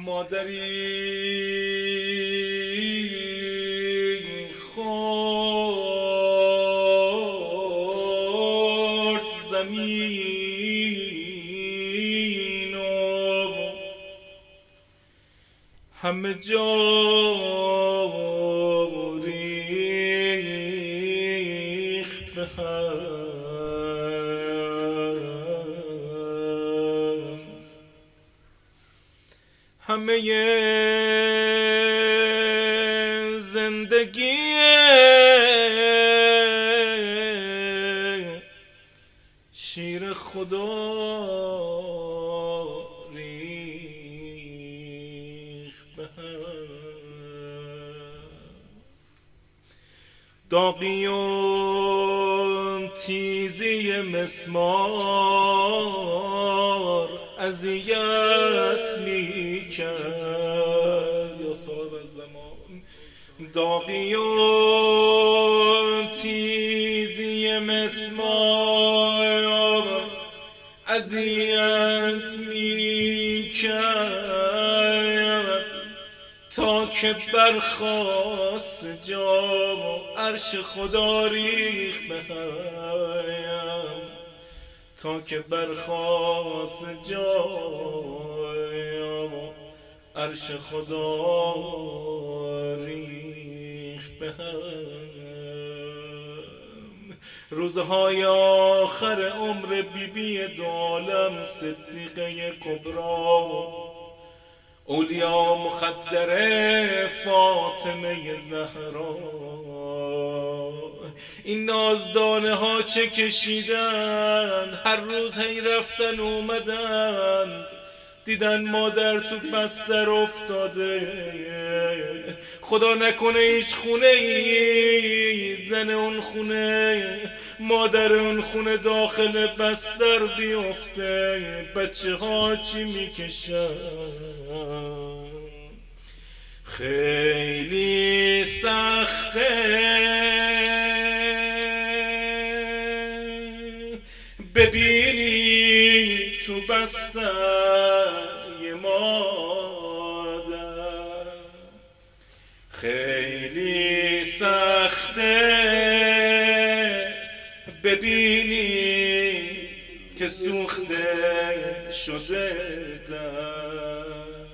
مادری خورد زمین و همه جا ریخت به هم. همه زندگی شیر خدا ریخت به هم. داغی و تیزی مسمار اذیت میکرد یا صاحب الزمان. داغی و تیزی مسمار اذیت میکرد تا که برخاست جا و عرش خدا ریخت به هم. تا که برخاست جا و عرش خدا ریخت به هم. روزهای آخر عمر بیبی دو عالم صدیقه کبری، اولیا مخدره فاطمه زهرا، این نازدانه ها چه کشیدند، هر روز هی رفتن اومدند، دیدن مادر تو بستر افتاده. خدا نکنه هیچ خونه ای زن اون خونه مادر اون خونه داخل بستر بیفته، بچه ها چی میکشن. خیلی سخته ببینی تو بستر یه مادر، خیلی سخته ببینی که سوخته شده در،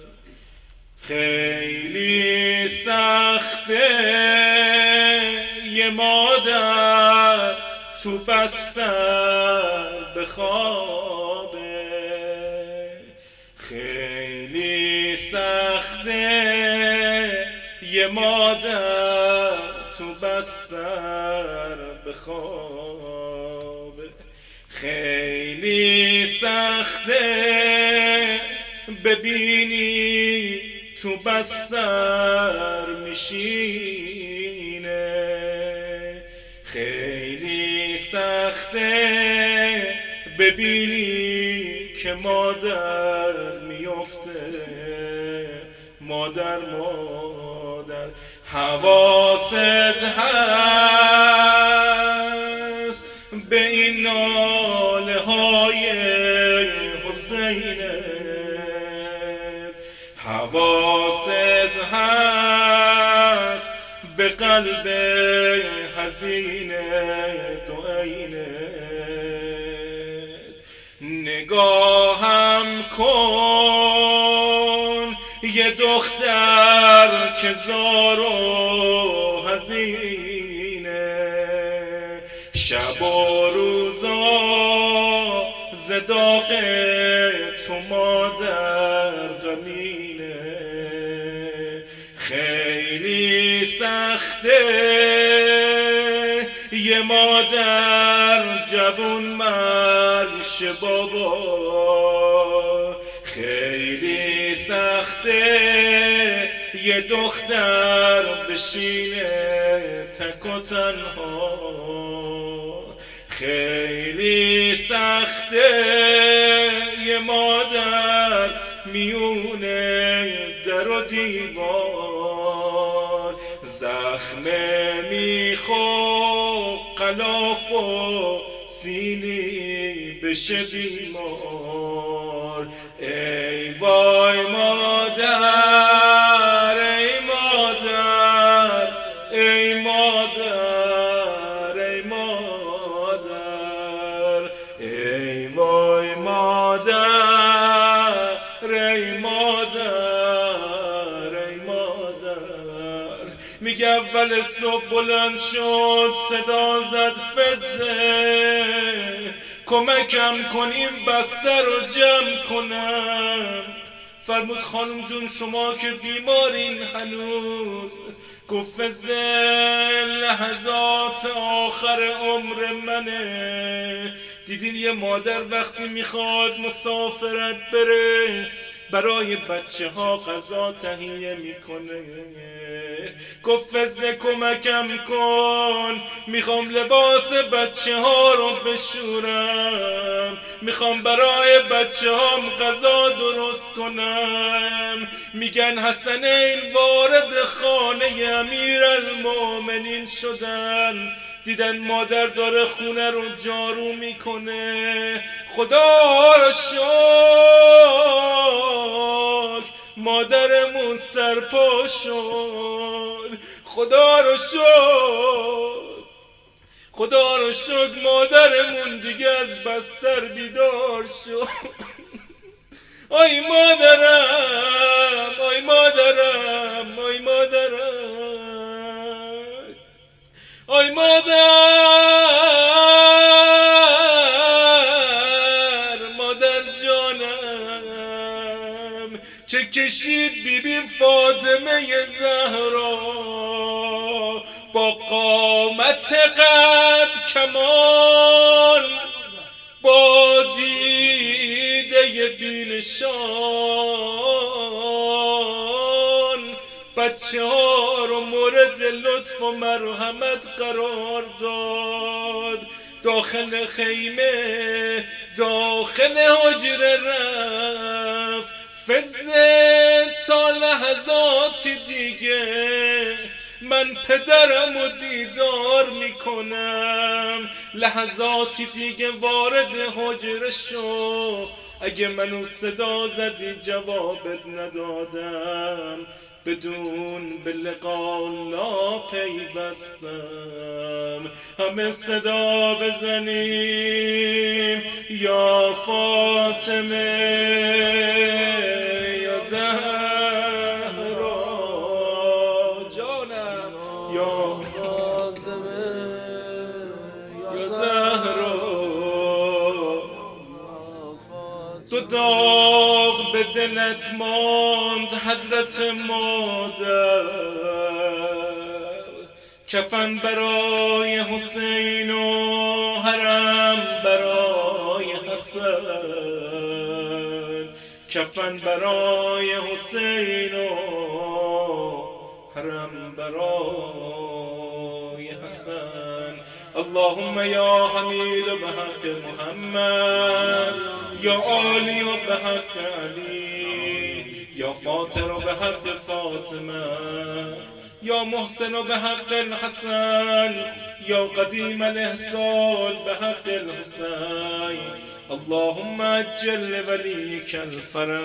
خیلی سخته یه مادر تو بستر بخوابه، خیلی سخته یه مادر تو بستر بخوابه، خیلی سخته ببینی تو بستر میشینه، خیلی سخته ببینی که مادر میفته. مادر حواست هست به این ناله های حسینه، حواست هست به قلب حزین دعینه. نگاهم کن یه دختر که زار و حزینه، شب و روزا ز داغ تو مادر غمینه، خیلی سخته یه مادر جوون مرشه بابا، خیلی سخته یه دختر بشینه تک و تنها، خیلی سخته یه مادر میونه در و دیوار، زخم میخو غلاف و سینی بشه بیمار، ای وای مادر، ای مادر، ای مادر، ای مادر، ای وای مادر، ای مادر، ای مادر. میگه اول صبح بلند شد صدا زد فزه، کمکم کنیم بستر رو جمع کنم. فرمود خانم جون شما که بیمارین هنوز. گفت فزه لحظات آخر عمر منه. دیدین یه مادر وقتی میخواد مسافرت بره برای بچه ها غذا تهیه میکنه. گفت فزه کمکم کن، میخوام لباس بچه ها رو بشورم، میخوام برای بچه هام غذا درست کنم. میگن حسنین وارد خانه امیرالمومنین شدن، دیدن مادر داره خونه رو جارو میکنه. خدا رو شکر مادرمون سرپا شد. خدا رو شکر، خدا رو شکر مادرمون دیگه از بستر بیدار شد. آی مادرم، آی مادرم، آی مادرم، آی مادر جانم. چه کشید بی فاطمه زهرا با قامت قد کمال، با دیده بینشان، بچه ها رو مورد لطف و مرحمت قرار داد. داخل خیمه، داخل حجره رفت فزه تا لحظاتی دیگه من پدرم رو دیدار میکنم. لحظاتی دیگه وارد حجره شو، اگه منو صدا زدی جوابت ندادم، بدون به لقا الله پیوستم. همه صدا بزنیم یا فاطمه، یا زهرا جانم، یا فاطمه، یا زهرا. تو داغ به دلت ماند حضرت مادر، کفن برای حسین و حرم برای حسن، کفن برای حسین و حرم برای حسن. اللهم یا حمید بحق محمد، یا عالی بحق علی، یا فاطر بحق فاطمه، یا محسن بحق الحسن، یا قدیم الاحسان بحق الحسین. اللهم عجل لوليك الفرج.